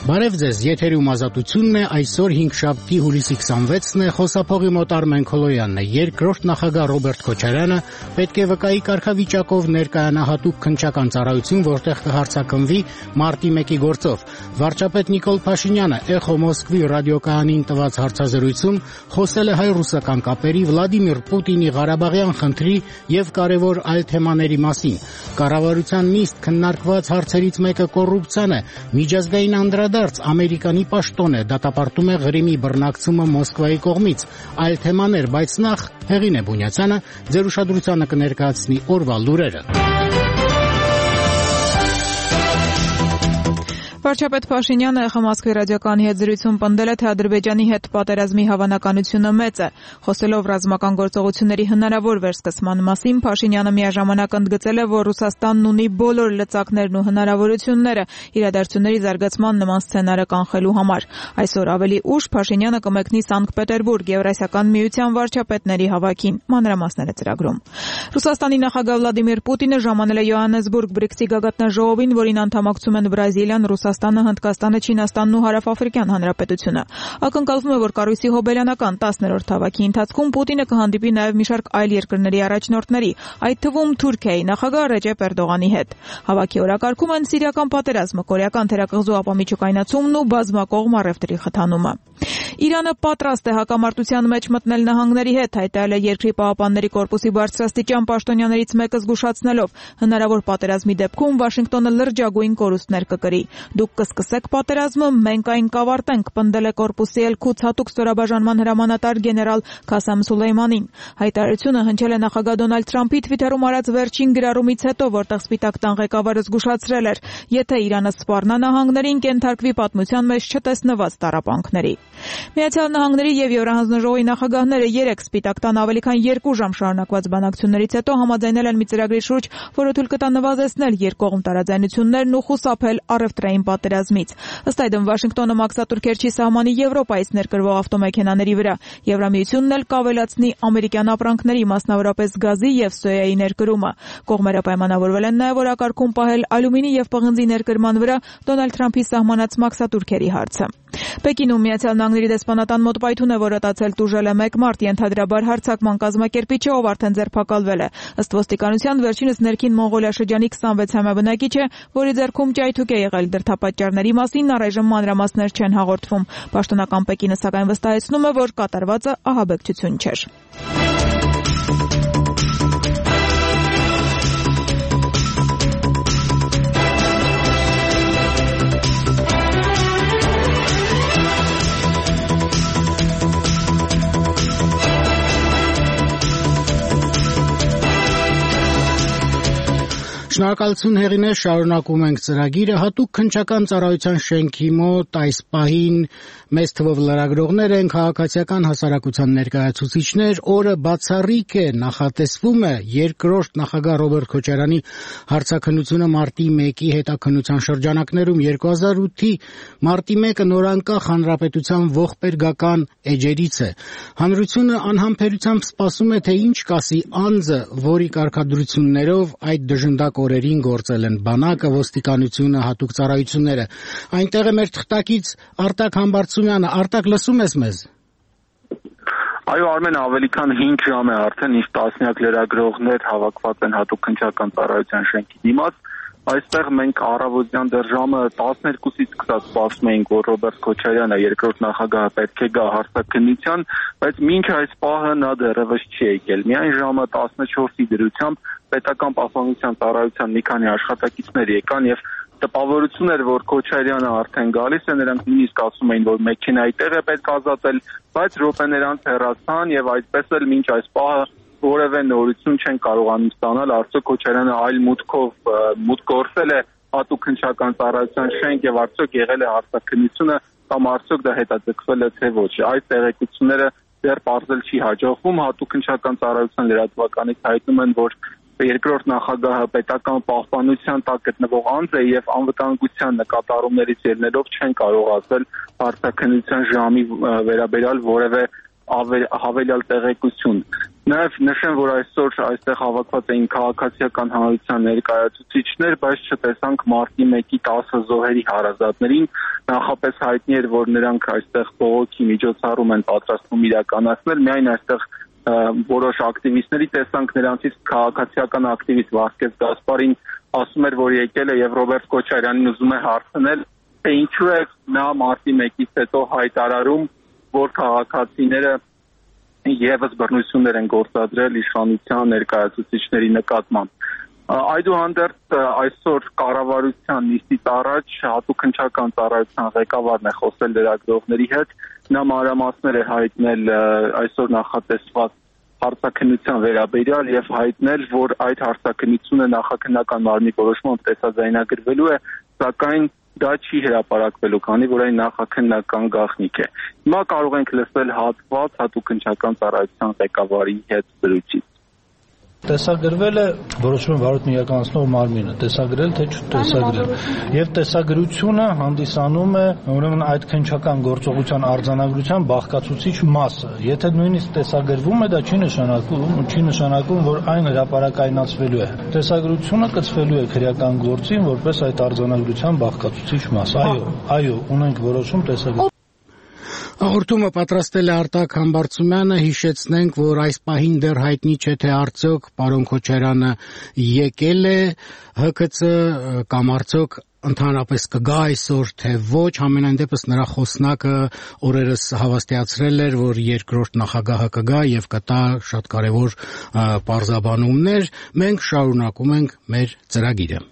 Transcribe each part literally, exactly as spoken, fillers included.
Բարև ձեզ, եթերում ազատությունն է, այսօր հինգշաբթի հուլիսի քսանվեցն է, խոսափողի մոտ Արմեն Քոլոյանն է, երկրորդ նախագահ Ռոբերտ Քոչարյանը պետք է վկայի կարգավիճակով ներկայանա հատուկ քննչական ծառայություն, որտեղ կհարցակնվի մարտի մեկի գործով։ Վարչապետ Նիկոլ Փաշինյանը Էխո Մոսկվի ռադիոկայանին տված հարցազրույցում խոսել է հայ-ռուսական կապերի, Վլադիմիր Պուտինի Ղարաբաղյան խնդրի եւ կարեւոր այլ թեմաների մասին։ Կառավարության նիստ քննարկված հարցերից մեկը կոռուպցիան է։ Միջազգային անդրադարձ Ամերիկանի պաշտոն է, դատապարտում է Ղրիմի բռնակցումը Մոսկվայի կողմից։ Այլ թեմաներ, բայց նախ Հեղինե Բունյացյանը ձեր ուշադրությանը կներկայացնի օրվա լուրերը։ Վարչապետ Փաշինյանը Էխո Մոսկվի ռադիոկայանի հետ զրույցում պնդել է, թե Ադրբեջանի հետ պատերազմի հավանականությունը մեծ է։ Խոսելով ռազմական գործողությունների հնարավոր վերսկսման մասին, Փաշինյանը միաժամանակ ընդգծել է, որ Ռուսաստանն ունի բոլոր լծակներն ու հնարավորությունները իրադարձությունների զարգացման նման սցենարը կանխելու համար։ Այսօր ավելի ուշ Փաշինյանը կմեկնի Սանկտ Պետերբուրգ Եվրասիական միության վարչապետների հավաքին։ Մանրամասները ծրագրում։ Ռուսաստանի նախագահ Վլադիմիր Պուտինը ժամանել է Յոհաննեսբուրգ բրիքսի գագաթնաժողովին, որին անդամակցում են Բրազիլիան, Ռուսաստանը, Հնդկաստանը, Չինաստանն ու Հարավաֆրիկյան Հանրապետությունը։ Ակնկալվում է, որ կառույցի հոբելյանական տասներորդ հավաքի ընթացքում Պուտինը կհանդիպի նաև մի շարք այլ երկրների առաջնորդների, այդ թվում Թուրքիայի նախագահ Ռեջեփ Էրդողանի հետ։ Հավաքի օրակարգում են սիրիական պատերազմը, կորեական թերակղզու ապամիջուկայնացումն ու բազմակողմ առևտրի խթանումը։ Իրանը պատրաստ է հակամարտության մեջ մտնել նահանգների հետ, հայտարարել է երկրի պահապանների կորպուսի բարձրաստիճան պաշտոնյաներից մեկը զգուշացնելով, հնարավոր պատերազմի դեպքում Վաշինգտոնը լրջագույն կորուստներ կկրի։ Դուք կսկսեք պատերազմը, մենք այն կավարտենք, պնդել է կորպուսի Էլ-Քուց հատուկ ստորաբաժանման հրամանատար գեներալ Քասեմ Սուլեյմանին։ Հայտարարությունը հնչել է նախագահ Դոնալդ Թրամփի Թվիթերում արած վերջին գրառումից հետո, որտեղ Սպիտակ տան ղեկավարը զգուշացրել էր, եթե Իրանը սպառնա նահանգներին, կենթարկվի պատմության մեջ չտեսնված տառապանքների։ Միացյալ Նահանգների եւ Եվրահանձնաժողովի նախագահները երեք Սպիտակ տան ավելի քան երկու ժամ շարունակված բանակցություններից հետո համաձայնել են մի ծրագրի շուրջ, որը թույլ կտա նվազեցնել երկկողմ տարաձայնություններն ու խուսափել առևտրային պատերազմից։ Ըստ այդմ Վաշինգտոնը մաքսատուր Քերչի սահմանի Եվրոպայից ներկրվող ավտոմեքենաների վրա։ Եվրամիությունն էլ կավելացնի ամերիկյան ապրանքների, մասնավորապես գազի եւ սոյայի ներկրումը։ Կողմերը պայմանավորվել են նաեւ օրակարգում պահել ալյումինի եւ պղնձի ներկրման վրա Դոնալդ Թրամփի սահմանած մաքսատուրքերի հարցը։ Պեկինում Միացյալ Նահանգների դեսպանատան մոտ պայթուն է, որ ըտացել տուժել է մեկ մարդ, ենթադրաբար հարձակման կազմակերպիչը, ով արդեն ձերբակալվել է։ Ըստ ոստիկանության վերջինս ներքին Մոնղոլիա շրջանի քսանվեցամյա բնակիչ է, որի ձեռքում ճայթուկ է եղել։ Դրդապատճառների մասին առայժմ մանրամասներ չեն հաղորդվում։ Պաշտոնական Պեկինը սակայն վստահեցնում է, որ կատարվածը ահաբեկչություն չէր։ Շնորհակալություն Հեղինե, շարունակում ենք ծրագիրը։ Հատուկ քննչական ծառայության շենքի մոտ այս պահին մեծ թվով լրագրողներ են, քաղաքացիական հասարակության ներկայացուցիչներ, օրը բացառիկ է, նախատեսվում է երկրորդ նախագահ Ռոբերտ Քոչարյանի հարցաքննությունը մարտի մեկի հետաքննության շրջանակներում երկու հազար ութի մարտի մեկը նորանկախ հանրապետության ողբերգական էջերից է։ Հանրությունը անհամբերությամբ սպասում է, թե ինչ կասի անձը, որի կարգադրություններով այդ դժնդակ օրերին գործել են բանակը, ոստիկանությունը, հատուկ ծառայությունները։ Այնտեղ է մեր թղթակից Արտակ Համբարձումյանը։ Արտակ, լսում ես մեզ։ Այո, Արմեն, ավելի քան հինգ ժամ է արդեն, իսկ տասնյակ լրագրողներ հավաքված են հատուկ քննչական ծառայության շենքի դիմաց։ Այստեղ մենք առավոտյան դեռ ժամը տասներկուսից սկսած սպասում էինք, որ Ռոբերտ Քոչարյանը, երկրորդ նախագահը, պետք է գա հարցաքննության, բայց մինչ այս պահը նա դեռևս չի եկել։ Միայն ժամը տասնչորսի դրությամբ պետական պաշտպանության ծառայության մի քանի աշխատակիցներ եկան եւ տպավորություն էր, որ Քոչարյանը արդեն գալիս է, նրանք նույնիսկ ասում էին, որ մեքենայի տեղ է պետք ազատել, բայց րոպեներ անց հեռացան եւ այդպես էլ մինչ այս պահը որևէ նորություն չեն կարողանում ստանալ, արդյոք Քոչարյանը այլ մուտքով մուտք գործել է հատուկ քննչական ծառայության շենք եւ արդյոք եղել է հարցաքննությունը կամ արդյոք դա հետաձգվել է թե ոչ։ Այդ տեղեկությունները դեռ պարզել չի հաջողվում։ Հատուկ քննչական ծառայության լրատվականից հայտնում են, որ երկրորդ նախագահը պետական պահպանության տակ գտնվող անձ է եւ անվտանգության նկատառումներից ելնելով չեն կարող ասել հարցաքննության ժամի վերաբերյալ որևէ հավելյալ տեղեկություն։ Նաև նշեմ, որ այսօր այստեղ հավաքված էին քաղաքացիական հանրության ներկայացուցիչներ, բայց չտեսանք մարտի մեկի տասը զոհերի հարազատներին, նախապես հայտնի էր, որ նրանք այստեղ բողոքի միջոցառում են պատրաստվում իրականացնել, միայն այստեղ որոշ ակտիվիստների տեսանք, նրանցից քաղաքացիական ակտիվիստ Վասկես Գասպարին ասում էր, որ եկել է եւ Ռոբերտ Քոչարյանին ուզում է հարցնել, թե ինչու է նա մարտի մեկից հետո հայտարարում, որ քաղաքացիները եւս բռնություններ են գործադրել իշխանության ներկայացուցիչների նկատմամբ։ Այդուհանդերձ այսօր կառավարության նիստից առաջ հատուկ հնչական ծառայության ղեկավարն է խոսել լրագրողների հետ, նա մանրամասներ է հայտնել այսօր նախատեսված հարցաքննության վերաբերյալ եւ հայտնել, որ այդ հարցաքննությունը նախաքննական մարմնի որոշմամբ տեսաձայնագրվելու է, սակայն դա չի հրապարակվելու, քանի որ այն նախաքննական գաղտնիք է։ Հիմա կարող ենք լսել հատված հատուկ հնչական ծառայության ղեկավարի հետ զրույցից։ Տեսագրվել է որոշումը վարույթն իրականացնող մարմինը, տեսագրել թե չտեսագրել։ Եվ տեսագրությունը հանդիսանում է ուրեմն այդ քննչական գործողության արձանագրության բաղկացուցիչ մասը։ Եթե նույնիսկ տեսագրվում է, դա չի նշանակում, չի նշանակում, որ այն հրապարակայնացվելու է։ Տեսագրությունը կցվելու է քրեական գործին որպես այդ արձանագրության բաղկացուցիչ մաս։ Այո, այո, ունենք որոշում տեսագրել։ Հաղորդումը պատրաստել է Արտակ Համբարձումյանը, հիշեցնենք, որ այս պահին դեռ հայտնի չէ, թե արդյոք պարոն Քոչարյանը եկել է Հ K C կամ արդյոք ընդհանրապես կգա այսօր, թե ոչ, համենայն դեպս նրա խոսնակը օրերս հավաստիացրել էր, որ երկրորդ նախագահը կգա եւ կտա շատ կարեւոր պարզաբանումներ, մենք շարունակում ենք մեր ծրագիրը։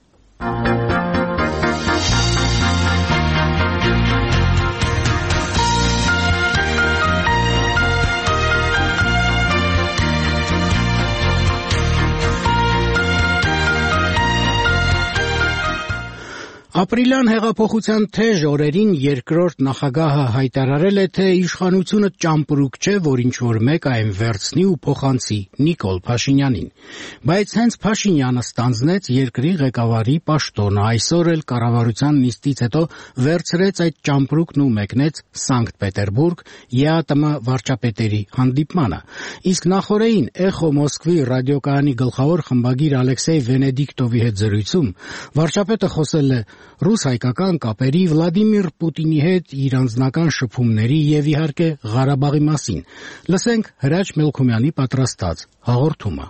Ապրիլյան հեղափոխության թեժ օրերին երկրորդ նախագահը հայտարարել է, թե իշխանությունը ճամպրուկ չէ, որ ինչ-որ մեկ այն վերցնի ու փոխանցի Նիկոլ Փաշինյանին։ Բայց հենց Փաշինյանը ստանձնեց երկրի ղեկավարի պաշտոնը, այսօր էլ կառավարության նիստից հետո վերցրեց այդ ճամպրուկն ու մեկնեց Սանկտ Պետերբուրգ Ե A T M վարչապետերի հանդիպմանը։ Իսկ նախորդին Էխո Մոսկվի ռադիոկայանի գլխավոր խմբագիր Ալեքսեյ Վենեդիկտովի հետ զրույցում վարչապետը խոսել է ռուս-հայկական կապերի, Վլադիմիր Պուտինի հետ իր անձնական շփումների եւ իհարկե Ղարաբաղի մասին։ Լսենք Հրաչ Մելքումյանի պատրաստած հաղորդումը։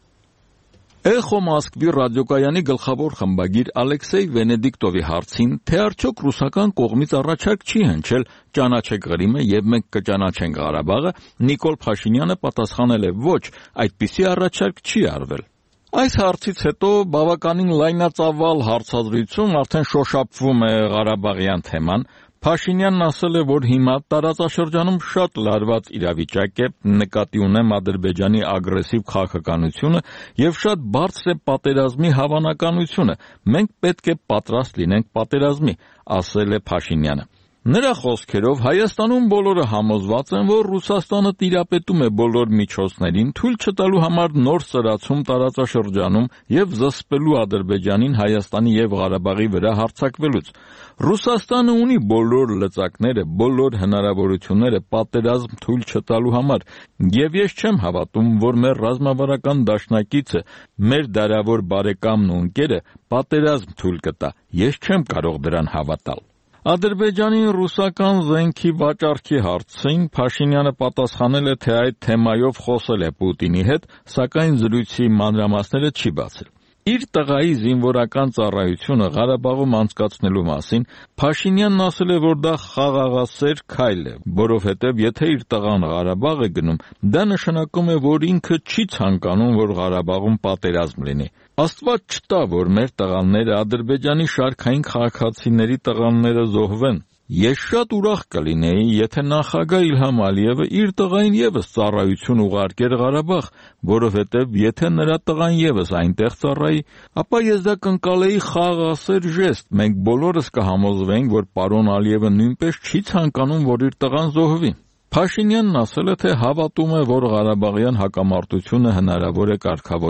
Էխո Մոսկվի ռադիոկայանի գլխավոր խմբագիր Ալեքսեյ Վենեդիկտովի հարցին, թե արդյոք ռուսական կողմից առաջարկ չի հնչել ճանաչեք Ղրիմը եւ մենք կճանաչենք Ղարաբաղը, Նիկոլ Փաշինյանը պատասխանել է ոչ, այդպիսի առաջարկ չի արվել։ Այս հարցից հետո բավականին լայնածավալ հարցազրույցում արդեն շոշափվում է Ղարաբաղյան թեման։ Փաշինյանն ասել է, որ հիմա տարածաշրջանում շատ լարված իրավիճակ է, նկատի ունեմ Ադրբեջանի ագրեսիվ քաղաքականությունը եւ շատ բարձր է պատերազմի հավանականությունը։ Մենք պետք է պատրաստ լինենք պատերազմի, ասել է Փաշինյանը։ Նրա խոսքերով Հայաստանում բոլորը համոզված են, որ Ռուսաստանը տիրապետում է բոլոր միջոցներին, թույլ չտալու համար նոր սրացում տարածաշրջանում եւ զսպելու Ադրբեջանին Հայաստանի եւ Ղարաբաղի վրա հարձակվելուց։ Ռուսաստանը ունի բոլոր լծակները, բոլոր հնարավորությունները պատերազմ թույլ չտալու համար, եւ ես չեմ հավատում, որ մեր ռազմավարական դաշնակիցը, մեր դարավոր բարեկամն ու ընկերը պատերազմ թույլ կտա։ Ես չեմ կարող դրան հավատալ։ Ադրբեջանի ռուսական զենքի վաճառքի հարցին Փաշինյանը պատասխանել է, թե այդ թեմայով խոսել է Պուտինի հետ, սակայն զրույցի մանրամասները չի բացել։ Իր տղայի զինվորական ծառայությունը Ղարաբաղում անցկացնելու մասին Փաշինյանն ասել է, որ դա խաղաղասեր քայլ է, որովհետև եթե իր տղան Ղարաբաղ է գնում, դա նշանակում է, որ ինքը չի ցանկանում, որ Ղարաբաղում պատերազմ լինի։ Աստված չտա, որ մեր տղաները Ադրբեջանի շարքային քաղաքացիների տղաները զոհվեն։ Ես շատ ուրախ կլինեի, եթե նախագահ Իլհամ Ալիևը իր տղային եւս ծառայություն ուղարկեր Ղարաբաղ, որովհետեւ եթե նրա տղան եւս այնտեղ ծառայի, ապա ես դա կընկալեի խաղաղասեր ժեստ։ Մենք բոլորս կհամոզվենք, որ պարոն Ալիևը նույնպես չի ցանկանում, որ իր տղան զոհվի։ Փաշինյանն ասել է, թե հավատում է, որ Ղարաբաղյան հակամարտությունը հնարավոր է կարգավորել։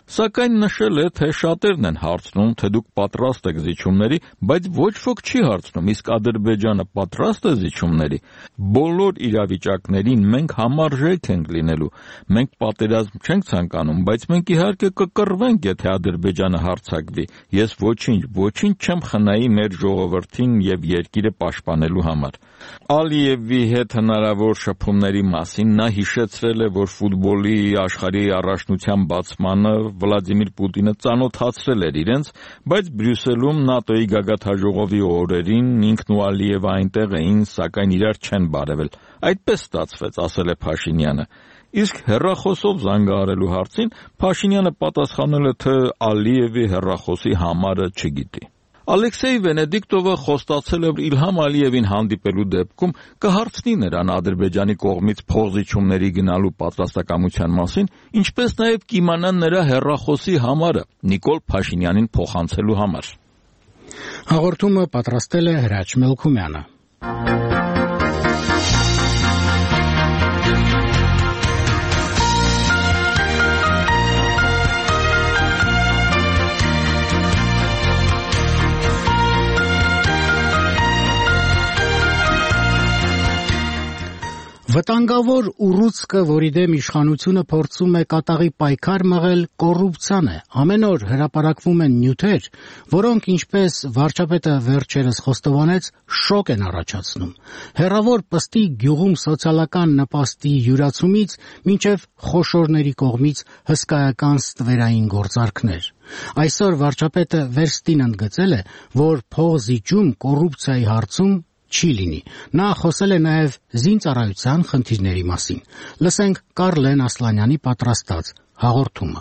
Սակայն նշել է, թե շատերն են հարցնում, թե դուք պատրաստ եք զիջումների, բայց ոչ ոք չի հարցնում, իսկ Ադրբեջանը պատրաստ է զիջումների։ Բոլոր իրավիճակներին մենք համարժեք ենք լինելու։ Մենք պատերազմ չենք ցանկանում, բայց մենք իհարկե կկռվենք, եթե Ադրբեջանը հարձակվի։ Ես ոչինչ, ոչինչ չեմ խնայի մեր ժողովրդին եւ երկիրը պաշտպանելու համար։ Ալիևի հետ հնարավոր շփումների մասին նա հիշեցրել է, որ ֆուտբոլի աշխարհի առաջնության բացմանը Վլադիմիր Պուտինը ծանոթացրել էր իրենց, բայց Բրյուսելում ՆԱՏՕ-ի գագաթնաժողովի օրերին ինքն ու Ալիևը այնտեղ էին, սակայն իրար չեն բարևել։ Այդպես ստացվեց, ասել է Փաշինյանը։ Իսկ հեռախոսով զանգահարելու հարցին Փաշինյանը պատասխանել է, թե Ալիևի հեռախոսի համարը չգիտի։ Ալեքսեյ Վենեդիկտովը խոստացել է, որ Իլհամ Ալիևին հանդիպելու դեպքում կհարցնի նրան Ադրբեջանի կողմից փոխզիջումների գնալու պատրաստակամության մասին, ինչպես նաև կիմանա նրա հեռախոսի համարը Նիկոլ Փաշինյանին փոխանցելու համար։ Հաղորդումը պատրաստել է Հրաչ Մելքումյանը։ Վտանգավոր ուռուցքը, որի դեմ իշխանությունը փորձում է կատաղի պայքար մղել, կոռուպցիան է։ Ամեն օր հրապարակվում են նյութեր, որոնք, ինչպես վարչապետը վերջերս խոստովանեց, շոկ են առաջացնում։ Հեռավոր Պստի գյուղում սոցիալական նպաստի յուրացումից մինչև խոշորների կողմից հսկայական ստվերային գործարքներ։ Այսօր վարչապետը վերստին ընդգծել է, որ փոխզիջում կոռուպցիայի հարցում չի լինի։ Նա խոսել է նաև զինծառայության խնդիրների մասին։ Լսենք Կարլեն Ասլանյանի պատրաստած հաղորդումը։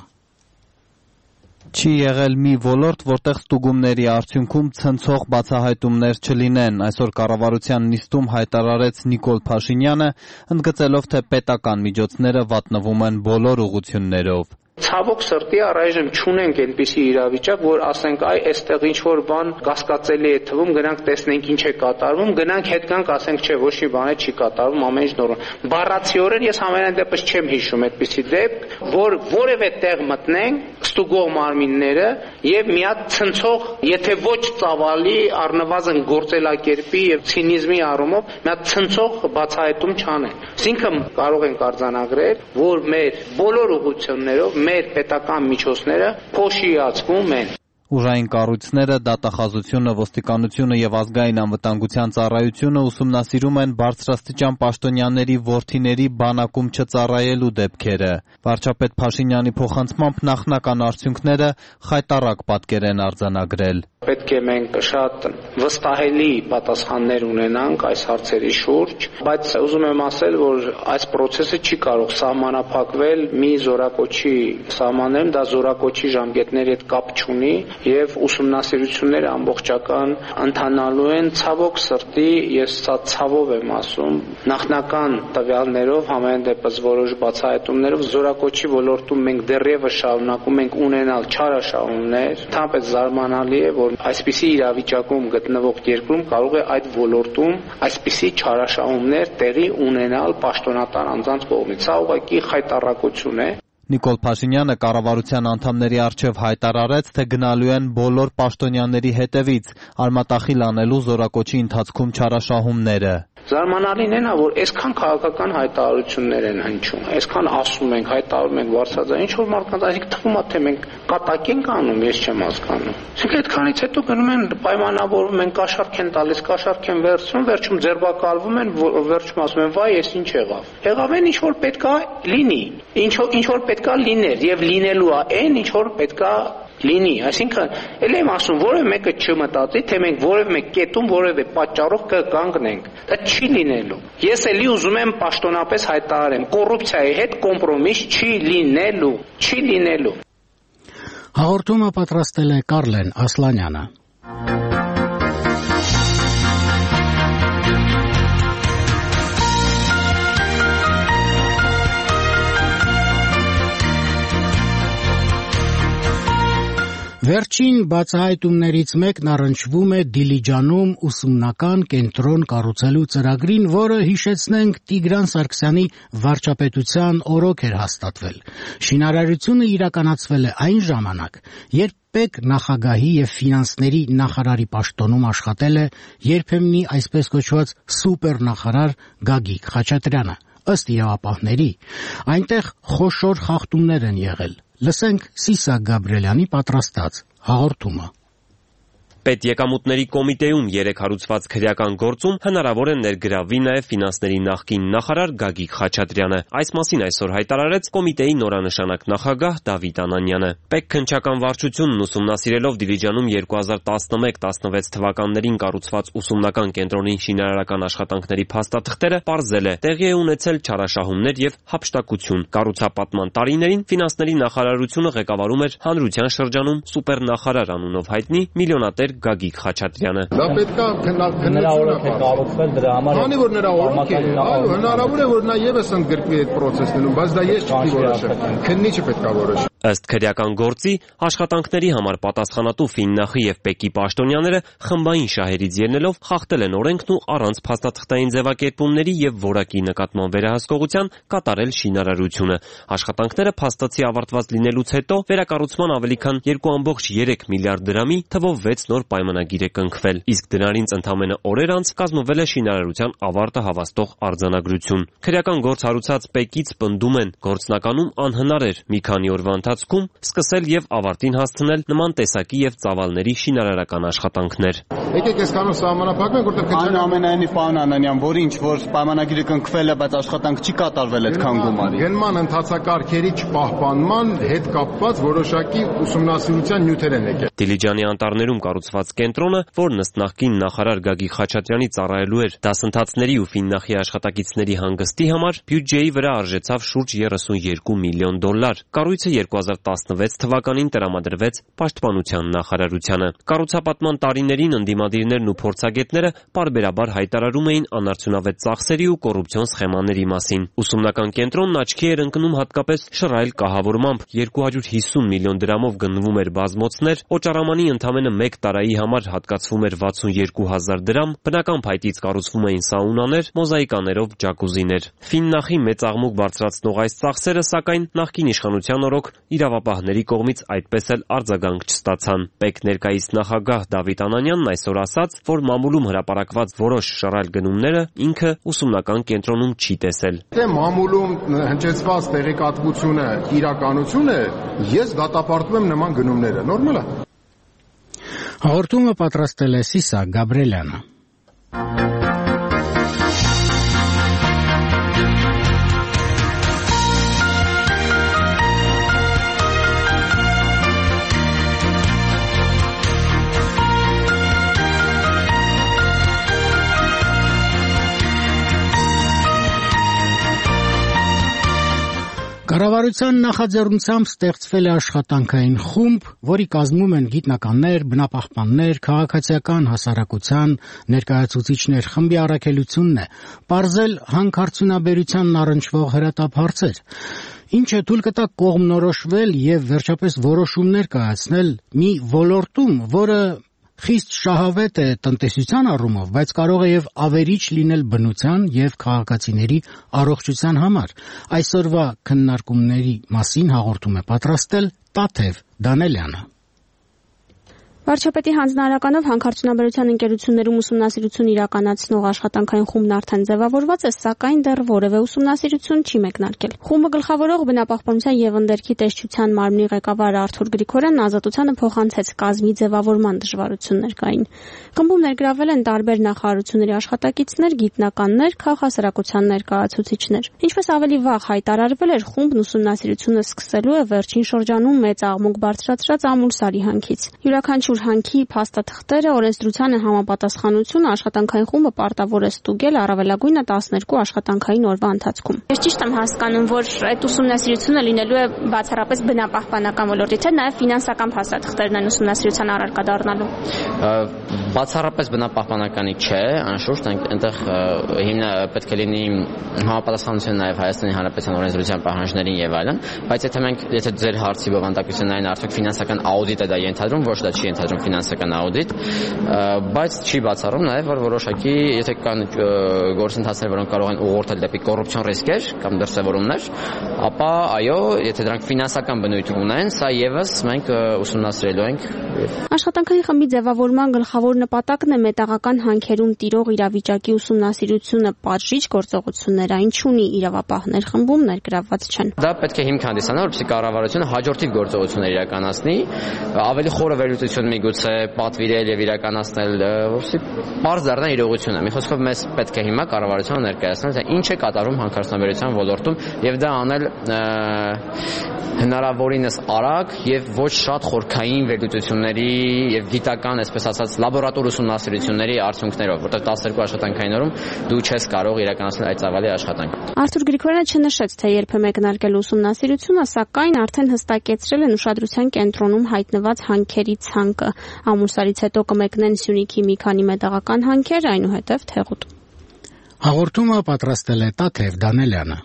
Չի եղել մի ոլորտ, որտեղ ստուգումների արդյունքում ցնցող բացահայտումներ չլինեն, այսօր կառավարության նիստում հայտարարեց Նիկոլ Փաշինյանը, ընդգծելով, թե պետական միջոցները վատնվում են բոլոր ուղղություններով։ Ցավոք սրտի առայժմ չունենք այնպիսի իրավիճակ, որ ասենք այ այստեղ ինչ որ բան կասկածելի է թվում, գնանք տեսնենք ինչ է կատարվում, գնանք հետ գանք ասենք չէ, ոչ մի բան չի կատարվում, ամեն ինչ նորմալ։ Բառացիորեն ես ամենայն դեպս չեմ հիշում այդպիսի դեպք, որ որևէ տեղ մտնենք ստուգող մարմինները եւ մի հատ ցնցող, եթե ոչ ծավալի, առնվազն գործելակերպի եւ ցինիզմի առումով մի հատ ցնցող բացահայտում չանեն։ Այսինքն կարող ենք արձանագրել, որ մեր բոլոր ուղղություններով մեր պետական միջոցները փոշիացվում են։ Ուժային կառույցները, դատախազությունը, ոստիկանությունը եւ ազգային անվտանգության ծառայությունը ուսումնասիրում են բարձրաստիճան պաշտոնյաների որդիների բանակում չծառայելու դեպքերը։ Վարչապետ Փաշինյանի փոխանցմամբ նախնական արդյունքները խայտառակ պատկեր են արձանագրել։ Պետք է մենք շատ վստահելի պատասխաններ ունենանք այս հարցերի շուրջ, բայց ուզում եմ ասել, որ այս process-ը չի կարող սահմանափակվել մի զորակոչի սահմաններում, դա զորակոչի ժամկետների հետ կապ չունի եւ ուսումնասիրությունները ամբողջական ընթանալու են։ Ցավոք սրտի, ես սա ցավով եմ ասում, նախնական տվյալներով, համեն դեպս որոշ բացահայտումներով զորակոչի ոլորտում մենք դեռևս շարունակում ենք ունենալ չարաշահումներ, ընդհանրապես զարմանալի է, որ այսպիսի իրավիճակում գտնվող երկրում կարող է այդ ոլորտում այսպիսի չարաշահումներ տեղի ունենալ պաշտոնատար անձանց կողմից։ Սա ուղղակի խայտառակություն է։ Նիկոլ Փաշինյանը կառավարության անդամների առջև հայտարարեց, թե գնալու են բոլոր պաշտոնյաների հետևից, արմատախիլ անելու զորակոչի ընթացքում չարաշահումները։ Զարմանալին է նա, որ այսքան քաղաքական հայտարարություններ են հնչում, այսքան ասում ենք, հայտարարում ենք բարձրաձայն, ինչ որ մարդկանց այսինքն թվում է, թե մենք կատակ ենք անում, ես չեմ հասկանում։ Այսինքն այդքանից հետո գնում են պայմանավորվում են, կաշառք են տալիս, կաշառք են վերցնում, վերջում ձերբակալվում են, վերջում ասում են, վայ, ես ինչ եղավ։ Եղավ են ինչ որ պետքա լինի, ինչ ինչ որ պետքա լիներ եւ լինելու է այն, ինչ որ պետքա լինի, այսինքն ել եմ ասում, որևէ մեկը չմտածի, թե մենք որևէ մեկ կետում որևէ պատճառով կկանգնենք, դա չի լինելու։ Ես էլի ուզում եմ պաշտոնապես հայտարարեմ, կոռուպցիայի հետ կոմպրոմիս չի լինելու, չի լինելու։ Հաղորդումը պատրաստել է Կարլեն Ասլանյանը։ Վերջին բացահայտումներից մեկն առնչվում է Դիլիջանում ուսումնական կենտրոն կառուցելու ծրագրին, որը, հիշեցնենք, Տիգրան Սարգսյանի վարչապետության օրոք էր հաստատվել։ Շինարարությունը իրականացվել է այն ժամանակ, երբ Պետ նախագահի եւ ֆինանսների նախարարի պաշտոնում աշխատել է երբեմնի այսպես կոչված սուպերնախարար Գագիկ Խաչատրյանը։ Ըստ իրավապահների, այնտեղ խոշոր խախտումներ են եղել։ Լսենք Սիսա Գաբրելյանի պատրաստած հաղորդումը։ Պետեկամուտների կոմիտեում երեք հարուցված քրեական գործում հնարավոր է ներգրավվի նաև ֆինանսների նախկին նախարար Գագիկ Խաչատրյանը։ Այս մասին այսօր հայտարարեց կոմիտեի նորանշանակ նախագահ Դավիթ Անանյանը։ Պետ քննչական վարչությունն ուսումնասիրելով Դիլիջանում երկու հազար տասնմեկ տասնվեց թվականներին կառուցված ուսումնական կենտրոնի շինարարական աշխատանքների փաստաթղթերը պարզել է տեղի է ունեցել չարաշահումներ եւ հափշտակություն։ Կառուցապատման տարիներին ֆինանսների նախարարությունը ղեկավարում էր հանրության շրջանում սուպերնախարար անունով հայտնի միլիոնատեր Գագիկ Խաչատրյանը։ Դա պետք է քննարկել կառուցվել դրա համար։ Քանի որ նրա օրոք է, այո, հնարավոր է որ նա եւս ընդգրկվի այդ process-ներում, բայց դա ես չպետք է որոշեմ։ Քննիչը պետք է որոշի։ Ըստ քրեական գործի, աշխատանքների համար պատասխանատու Ֆիննախի եւ Պեկի պաշտոնյաները խմբային շահերից ելնելով խախտել են օրենքն ու առանց փաստաթղթային ձևակերպումների եւ որակի նկատմամբ վերահսկողության կատարել շինարարությունը։ Աշխատանքները փաստացի ավարտված լինելուց հետո վերակառուցման ավելի քան երկու կόμma երեք միլիարդ դրամի թվով վեց նոր պայմանագիր է կնքվել, իսկ դրանից ընդամենը օրեր անց կազմվել է շինարարության ավարտը հավաստող արձանագրություն։ Քրեական գործ հարուցած Պեկից պնդում են, գործնականում անհնար էր մի քանի օրվա ընթացքում սկսել եւ ավարտին հասցնել նման տեսակի եւ ծավալների շինարարական աշխատանքներ։ Եկեք այսքանով սահմանափակենք, որտեղ քննարկել ամենայնիվ պարոն Անանյան, որ ինչ որ պայմանագիրը կնքվել է, բայց աշխատանք չի կատարվել այդքան գումարի։ Գնման ընթացակարգերի չպահպանման հետ կապված որոշակի ուսումնասիրության նյութեր են եկել։ Դիլիջանի անտառներում կառուցված կենտրոնը, որն ըստ նախկին նախարար Գագիկ Խաչատրյանի ծառայելու էր դասընթացների ու Ֆիննախի աշխատակիցների հանգստի համար, բյուջեի վրա արժեցավ շուրջ երեսունյոթ միլիոն դոլար։ Կառույցը երկու հազար տասնվեց թվականին տրամադրվեց Պաշտպանության նախարարությանը։ Կառուցապատման տարիներին ընդդիմադիրներն ու փորձագետները պարբերաբար հայտարարում էին անարդյունավետ ծախսերի ու կոռուպցիոն սխեմաների մասին։ Ուսումնական կենտրոնն աչքի էր ընկնում հատկապես շռայլ կահավորմամբ երկու հարյուր հիսուն միլիոն դրամով գնվում էր բազմոցներ, օճառամանի ընդամենը մեկ տարայի համար հատկացվում էր վաթսունյոթ հազար դրամ, բնական փայտից կառուցվում էին սաունաներ, մոզաիկաներով ջակուզիներ։ Ֆիննախի մեծ աղմուկ բարձրացնող այս ծախսերը, սակայն, նախկին իշխանության օրոք իրավապահների կողմից այդպես էլ արձագանք չստացան։ Պետ ներկայիս նախագահ Դավիթ Անանյանն այսօր ասաց, որ մամուլում հրապարակված որոշ շռայլ գնումները ինքը ուսումնական կենտրոնում չի տեսել։ Թե մամուլում հնչեցված տեղեկատվությունը իրականություն է, ես դատապարտում եմ նման գնումները։ Նորմալ է։ Հաղորդումը պատրաստել է Սիսա Գաբրելյանը։ Կառավարության նախաձեռնությամբ ստեղծվել է աշխատանքային խումբ, որի կազմում են գիտնականներ, բնապահպաններ, քաղաքացիական հասարակության ներկայացուցիչներ։ Խմբի առաքելությունն է պարզել հանքարդյունաբերությանն առնչվող հրատապ հարցեր, ինչը թույլ կտա կողմնորոշվել եւ վերջապես որոշումներ կայացնել մի ոլորտում, որը խիստ շահավետ է տնտեսության առումով, բայց կարող է եւ ավերիչ լինել բնության եւ քաղաքացիների առողջության համար։ Այսօրվա քննարկումների մասին հաղորդում է պատրաստել Տաթև Դանելյանը։ Վարչապետի հանձնարարականով հանքարդյունաբերության ընկերություններում ուսումնասիրություն իրականացնող աշխատանքային խումբն արդեն ձևավորված է, սակայն դեռ որևէ ուսումնասիրություն չի մեկնարկել։ Խումբը գլխավորող բնապահպանության եւ ընդերքի տեսչության մարմնի ղեկավար Արթուր Գրիգորյանն ազատությանը փոխանցեց կազմի ձևավորման դժվարություններ կային։ Խմբում ներգրավել են տարբեր նախարարությունների աշխատակիցներ, գիտնականներ, քաղաքասարակության ներկայացուցիչներ։ Ինչպես ավելի վաղ հայտարարվել էր, խումբն ուսումնասիրությունը սկսելու է վերջին շրջանում մեծ աղմուկ բարձրացրած Ամուլսարի հանքից։ Յուրաքանչյուր հանքի փաստաթղթերը, օրենսդրությանը համապատասխանությունը աշխատանքային խումբը պարտավոր է ստուգել առավելագույնը տասներկու աշխատանքային օրվա ընթացքում։ Ես ճիշտ եմ հասկանում, որ այդ ուսումնասիրությունը լինելու է բացառապես բնապահպանական ոլորտի, թե նաև ֆինանսական փաստաթղթերն են ուսումնասիրության առարկա դառնալու։ Բացառապես բնապահպանականի չէ, անշուշտ այնտեղ հիմնա պետք է լինի համապատասխանություն նաև Հայաստանի Հանրապետության օրենսդրության պահանջներին եւ այլն, բայց եթե մենք եթե ձեր հարցի բովանդակությունն այն արդյոք ֆինանսական աուդիտ է դա ենթադրում, ոչ դա չի ենթադրում ֆինանսական աուդիտ, բայց չի բացառում նաև որ որոշակի եթե կան գործընթացներ, որոնք կարող են ուղղորդել դեպի կոռուպցիոն ռիսկեր կամ դրսևորումներ, ապա այո, եթե դրանք ֆինանսական բնույթ ունեն, սա եւս մենք ուսումնասիրելու ենք։ Աշխատանքային խմբի ձևավորման գլխավոր նպատակն է մետաղական հանքերում տիրող իրավիճակի ուսումնասիրությունը, պատժիչ գործողություններ այն չունի, իրավապահներ խմբում ներգրավված չեն։ Դա պետք է հիմք հանդիսանա, որպեսզի կառավարությունը հաջորդիվ գործողություններ իրականացնի, ավելի խորը վերլուծություն միգուցե պատվիրել եւ իրականացնել, որպեսզի բարձ դառնա իրողությունը։ Մի խոսքով մեզ պետք է հիմա կառավարությունը ներկայացնել, թե ինչ է կատարվում հանքարդյունաբերության ոլորտում եւ դա անել հնարավորինս արագ եւ ոչ շատ խորքային վերլուծությունների եւ գիտական, այսպես ասած, լաբորատոր ուսումնասիրությունների արդյունքներով, որտեղ տասներկու աշխատանքային օրում դու չես կարող իրականացնել այդ ծավալի աշխատանք։ Արթուր Գրիգորյանը չնշեց, թե երբ է մեկնարկել ուսումնասիրությունը, սակայն արդեն հստակեցրել են ուշադրության կենտրոնում հայտնված հանքերի ցանկը։ Ամուսարից հետո կմեկնեն Սյունիքի մի քանի մետաղական հանքեր, այնուհետև Թեղուտ։ Հաղորդումը պատրաստել է Տաթև Դանելյանը։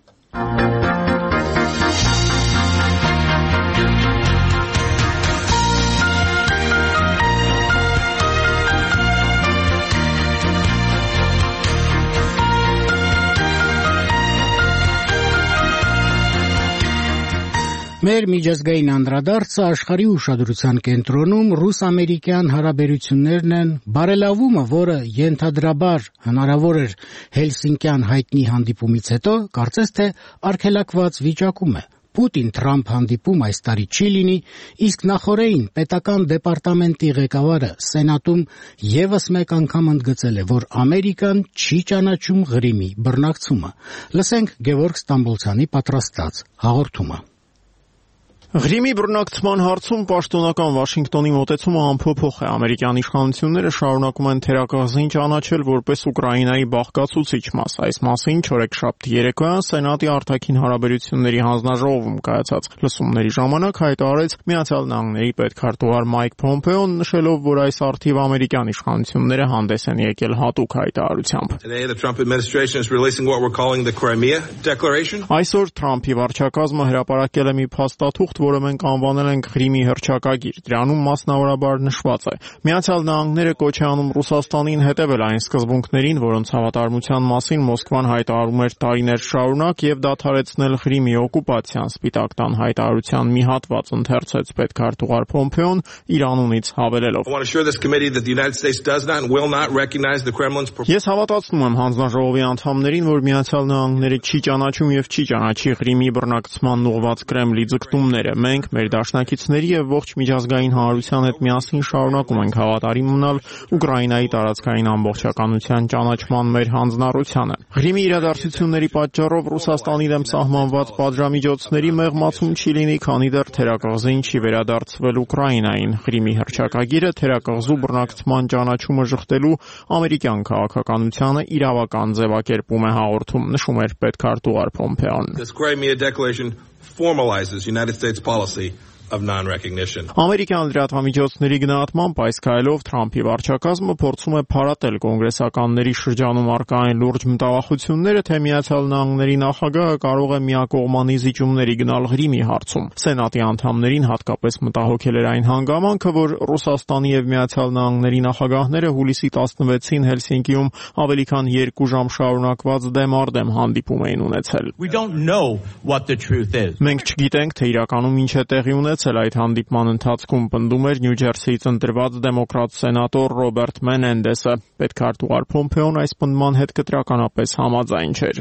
Մեր միջազգային անդրադարձը աշխարհի ուշադրության կենտրոնում ռուս-ամերիկյան հարաբերություններն են, բարելավումը, որը ենթադրաբար հնարավոր էր Հելսինկյան հայտնի հանդիպումից հետո, կարծես թե արգելակված վիճակում է։ Պուտին-Թրամփ հանդիպում այս տարի չի լինի, իսկ նախօրեին պետական դեպարտամենտի ղեկավարը Սենատում եւս մեկ անգամ ընդգծել է, որ Ամերիկան չի ճանաչում Ղրիմի բռնակցումը։ Լսենք Գևորգ Ստամբոլցյանի պատրաստած հաղորդումը։ Ղրիմի բռնակցման հարցում պաշտոնական Վաշինգտոնի մոտեցումը անփոփոխ է։ Ամերիկյան իշխանությունները շարունակում են թերակղզին ճանաչել որպես Ուկրաինայի բաղկացուցիչ մաս։ Այս մասին չորեքշաբթի երեկոյան Սենատի արտաքին հարաբերությունների հանձնաժողովում կայացած լսումների ժամանակ հայտարարեց Միացյալ Նահանգների պետքարտուղար Մայք Փոմպեոն, նշելով, որ այս արդիվ ամերիկյան իշխանությունները հանդես են եկել հատուկ հայտարարությամբ։ Այսօր Թրամփի վարչակազմը հրապարակել է մի փաստաթուղթ, որը մենք անվանել ենք Ղրիմի հռչակագիր։ Դրանում մասնավորաբար նշված է. Միացյալ Նահանգները կոչ է անում Ռուսաստանին հետևել այն սկզբունքներին, որոնց հավատարմության մասին Մոսկվան հայտարարում էր տարիներ շարունակ, եւ դադարեցնել Ղրիմի օկուպացիան։ Սպիտակ տան հայտարարության մի հատված ընթերցեց պետքարտուղար Փոմպեոն իր անունից հավելելով. Ես հավատացնում եմ հանձնաժողովի անդամներին, որ Միացյալ Նահանգները չի ճանաչում եւ չի ճանաչի Ղրիմի բռնակցման ուղղված Կրեմլի ձգտումները։ Մենք մեր դաշնակիցների եւ ողջ միջազգային հանրության հետ միասին շարունակում ենք հավատարիմ մնալ Ուկրաինայի տարածքային ամբողջականության ճանաչման մեր հանձնառությանը։ Ղրիմի իրադարձությունների պատճառով Ռուսաստանի դեմ սահմանված պատժամիջոցների մեղմացում չի լինի, քանի դեռ թերակղզին չի վերադարձվել Ուկրաինային։ Ղրիմի հռչակագիրը թերակղզու բռնակցման ճանաչումը ժխտելու ամերիկյան քաղաքականությանը իրավական ձևակերպում է հաղորդում, նշում էր պետքարտուղար Փոմպեոն։ Formalizes United States policy of non-recognition. Ամերիկյան լրատվամիջոցների գնահատմամբ այս քայլով Թրամփի վարչակազմը փորձում է փարատել կոնգրեսականների շրջանում առկա այն լուրջ մտավախությունները, թե Միացյալ Նահանգների նախագահը կարող է միակողմանի զիջումների գնալ Ղրիմի հարցում։ Սենատի անդամներին հատկապես մտահոգել էր այն հանգամանքը, որ Ռուսաստանի եւ Միացյալ Նահանգների նախագահները հուլիսի տասնվեցին Հելսինկիում ավելի քան երկու ժամ շարունակված դեմ-արդեմ հանդիպում էին ունեցել։ Մենք չգիտենք, թե իրականում ինչ է տեղի ունեցել այդ հանդիպման ընթացքում, պնդում էր Նյու Ջերսիից ընտրված դեմոկրատ սենատոր Ռոբերտ Մենենդեսը։ Պետքարտուղար Փոմպեոն այս պնդման հետ կտրականապես համաձայն չէր։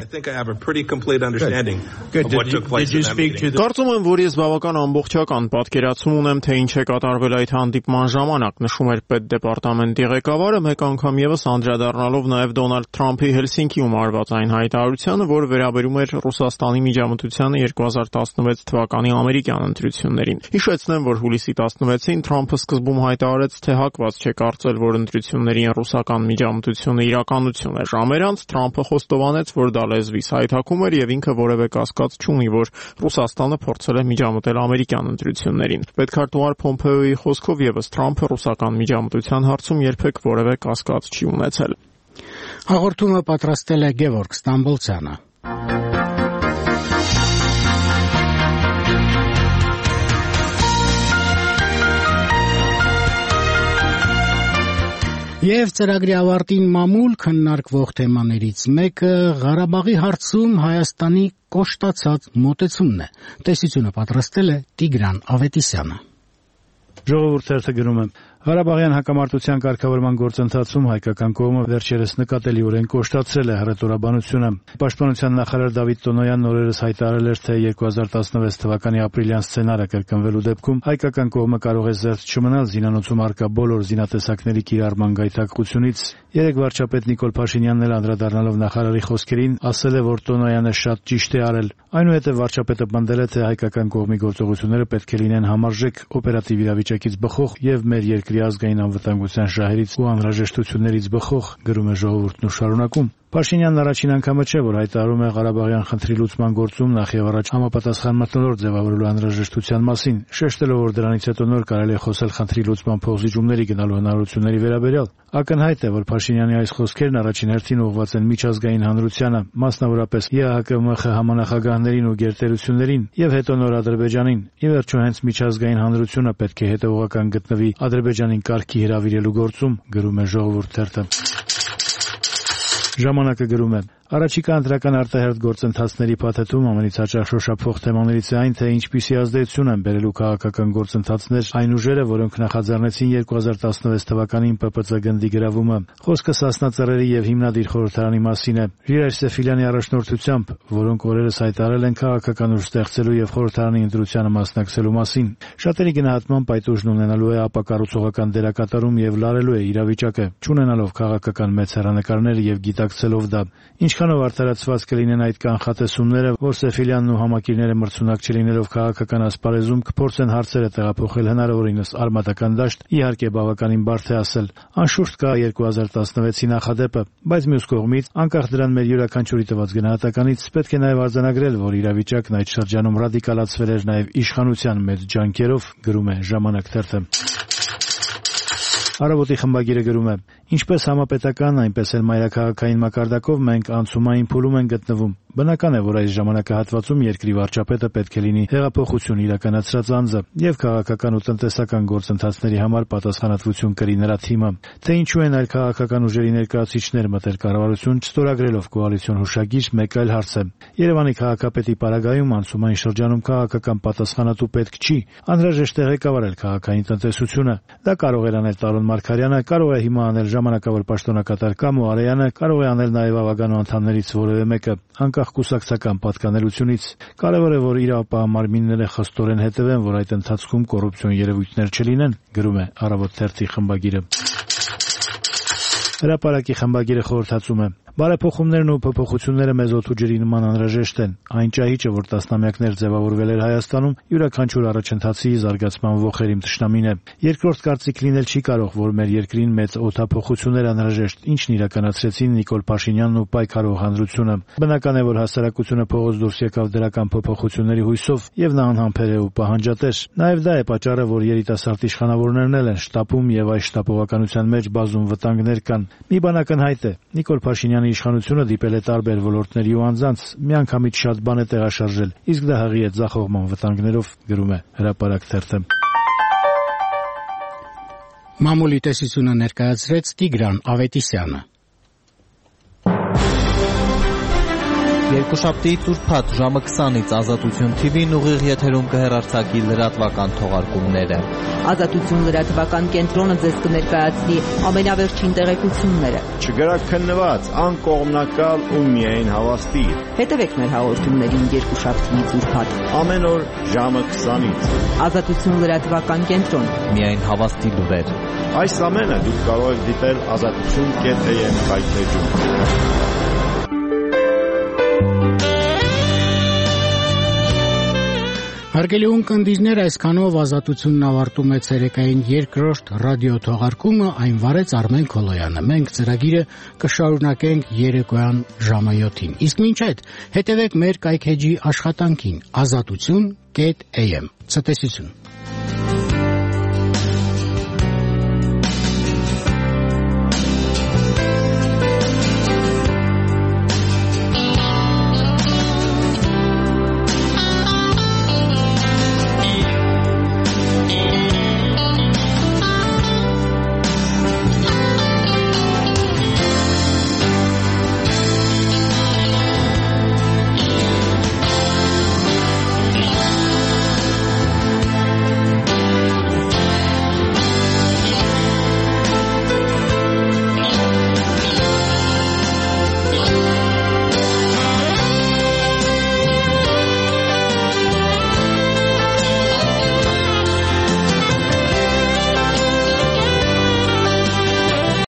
Կարծում եմ, որ ես բավական ամբողջական պատկերացում ունեմ, թե ինչ է կատարվել այդ հանդիպման ժամանակ, նշում էր պետդեպարտամենտի ղեկավարը, մեկ անգամ եւս անդրադառնալով նաեւ Դոնալդ Թրամփի Հելսինկիում արված այն հայտարարությանը, որ վերաբերում էր Ռուսաստանի միջամտությանը երկու հազար տասնվեց թվականի ամերիկյան ընտրություններին։ Հիշեցնեմ, որ հուլիսի տասնվեցին Թրամփը սկզբում հայտարարեց, թե հակված չէ կարծել, որ ընտրությունների ռուսական միջամտությունը իրականություն է։ Ժամեր անց Թրամփը խոստովանեց, որ դա լեզվից հայթակում էր եւ ինքը որևէ կասկած չունի, որ Ռուսաստանը փորձել է միջամտել ամերիկյան ընտրություններին։ Պետքարտուղար Փոմփեոյի խոսքով եւս Թրամփը ռուսական միջամտության հարցում երբեք որևէ կասկած չի ունեցել։ Հաղորդումը պատրաստել է Գևորգ Ստամբոլցյանը։ Եվ ծրագրի ավարտին մամուլ քննարկվող թեմաներից մեկը Ղարաբաղի հարցում Հայաստանի կոշտացած մոտեցումն է։ Տեսությունը պատրաստել է Տիգրան Ավետիսյանը։ Ժողովուրդ թերթը գրում է. Ղարաբաղյան հակամարտության կարգավորման գործընթացում հայկական կողմը վերջերս նկատելիորեն կոշտացրել է հռետորաբանությունը։ Պաշտպանության նախարար Դավիթ Տոնոյանն օրերս հայտարարել էր, թե երկու հազար տասնվեց թվականի ապրիլյան սցենարը կրկնվելու դեպքում հայկական կողմը կարող է զերծ չմնալ զինանոցում առկա բոլոր զինատեսակների կիրառման գայթակղությունից։ Երեկ վարչապետ Նիկոլ Փաշինյանն էլ անդրադառնալով նախարարի խոսքերին ասել է, որ Տոնոյանը շատ ճիշտ է արել։ Այնուհետև վարչապետը պնդել է, թե հայկական կողմի գործողությունները պետք է լինեն համարժեք, օպերատիվ իրավիճակից բխող եւ մեր երկրի ազգային անվտանգության շահերից ու անհրաժեշտություններից բխող, գրում է ժողովուրդն ու շարունակում։ Փաշինյանն առաջին անգամը չէ, որ հայտարարում է Ղարաբաղյան խնդրի լուծման գործում նախ եւ առաջ համապատասխան մթնոլորտ ձևավորելու անհրաժեշտության մասին, շեշտելով, որ դրանից հետո նոր կարելի է խոսել խնդրի լուծման փոխզիջումների գնալու հնարավորությունների վերաբերյալ։ Ակնհայտ է, որ Փաշինյանի այս խոսքերն առաջին հերթին ուղղված են միջազգային հանրությանը, մասնավորապես ԵԱՀԿ-ՄԽ համանախագահներին ու գերտերություններին եւ հետո նոր Ադրբեջանին։ Ի վերջո հենց միջազգային հանրությունը պետք է հետեւողական գտնվի Ադրբեջանին կարգի հրավիրելու գործում, գրում է ժողովուրդ թերթը։ Ժամանակը գրում է. Առաջիկա ընտրական արտահերթ գործընթացների փաթեթում ամենից հաճախ շոշափող թեմաներից է այն, թե ինչպիսի ազդեցություն են բերելու քաղաքական գործընթացներ այն ուժերը, որոնք նախաձեռնեցին երկու հազար տասնվեց թվականին ՊՊՑ գնդի գրավումը։ Խոսքը Սասնա Ծռերի եւ հիմնադիր խորհրդարանի մասին է։ Ժիրայր Սեֆիլյանի առաջնորդությամբ, որոնք օրերս հայտարարել են քաղաքական ուժ ստեղծելու եւ խորհրդարանի ընտրությանը մասնակցելու մասին։ Շատերի գնահատմամբ այդ ուժն ունենալու է ապակառուցողական դերակատարում եւ լարելու է իրավիճակը, չունենալով քաղաքական մեծ հեռանկարներ եւ գիտակցելով դա։ Ինչքանով արդարացված կլինեն այդ կանխատեսումները, որ Սեֆիլյանն ու համակիրները մրցունակ չլինելով քաղաքական ասպարեզում կփորձեն հարցերը տեղափոխել հնարավորինս արմատական դաշտ, իհարկե բավականին բարդ է ասել։ Անշուշտ կա երկու հազար տասնվեցի նախադեպը, բայց մյուս կողմից, անկախ դրան մեր յուրաքանչյուրի տված գնահատականից, պետք է նաև արձանագրել, որ իրավիճակն այդ շրջանում ռադիկալացվել էր նաև իշխանության մեծ ջանքերով, գրում է Ժամանակ թերթը։ Առավոտի խմբագիրը գրում է. Ինչպես համապետական, այնպես էլ մայրաքաղաքային մակարդակով մենք անցումային փուլում ենք գտնվում։ Բնական է, որ այս ժամանակահատվածում երկրի վարչապետը պետք է լինի հեղափոխություն իրականացրած անձը եւ քաղաքական ու տնտեսական գործընթացների համար պատասխանատվություն կրի նրա թիմը։ Թե ինչու են այլ քաղաքական ուժերի ներկայացուցիչներ մտել կառավարություն չստորագրելով կոալիցիոն հուշագիր, մեկ այլ հարց է։ Երևանի քաղաքապետի պարագայում անցումային շրջանում քաղաքական պատասխանատու պետք չի, անհրաժեշտ է ղեկավարել քաղաքային տնտեսությունը։ Դա կարող էր անել Տարոն Մարգարյանը, կարող է հիմա անել ժամանակավոր պաշտոնակատար Կամո Արեյանը, կարող է անել նաև ավագանու անդամներից որևէ մեկը, անկախ կուսակցական պատկանելությունից։ Կարևոր է, որ իրավապահ մարմինները խստորեն հետևեն, որ այդ ընթացքում կոռուպցիոն երևույթներ չլինեն, գրում է Առավոտ թերթի խմբագիրը։ Հրապարակի խմբագիրը խորհրդածում է. Բարեփոխումներն ու փոփոխությունները մեզ օդու ջրի նման անհրաժեշտ են։ Այն ճահիճը, որ տասնամյակներ ձևավորվել էր Հայաստանում, յուրաքանչյուր առաջընթացի զարգացման ողերիմ թշնամին է։ Երկրորդ կարծիք լինել չի կարող, որ մեր երկրին մեծ օդափոխություններ անհրաժեշտ, ինչն իրականացրեցին Նիկոլ Փաշինյանն ու պայքարող հանրությունը։ Բնական է, որ հասարակությունը փողոց դուրս եկավ դրական փոփոխությունների հույսով, եւ նա անհամբեր է ու պահանջատեր։ Նաեւ դա է պատճառը, որ երիտասարդ իշխանավորներն են շտապում եւ այս շտապողականության մեջ բազում վտանգներ կան։ Մի բան ակնհայտ է. Նիկոլ Փաշինյանը իշխանությունը դիպել է տարբեր ոլորտների ու անձանց, միանգամից շատ բան է տեղաշարժել, իսկ դա հղի է ձախողման վտանգներով, գրում է Հրապարակ թերթը։ Մամուլի տեսությունը ներկայացրեց Տիգրան Ավետիսյանը։ Երկուշաբթի Տուրփաթ ժամը քսանից Ազատություն թի վին ուղիղ եթերում կհեռարձակի լրատվական թողարկումները։ Ազատություն լրատվական կենտրոնը ձեզ կներկայացնի ամենավերջին տեղեկությունները։ Չգրաքննված, անկողմնակալ ու միայն հավաստի։ Հետևեք մեր հաղորդումներին երկուշաբթիից Ուրբաթ։ Ամեն օր ժամը քսանից։ Ազատություն լրատվական կենտրոն։ Միայն հավաստի լուրեր։ Այս ամենը դուք կարող եք դիտել ազատություն կետ էյ էմ հայթեջում։ Հարգելի ունկնդիրներ, այսքանով Ազատությունն ավարտում է ցերեկային երկրորդ ռադիո թողարկումը, այն վարեց Արմեն Քոլոյանը։ Մենք ծրագիրը կշարունակենք երեկոյան ժամը յոթին։ Իսկ մինչ այդ հետևեք մեր կայքէջի աշխատանքին ազատություն կետ էյ էմ։ Ցտեսություն։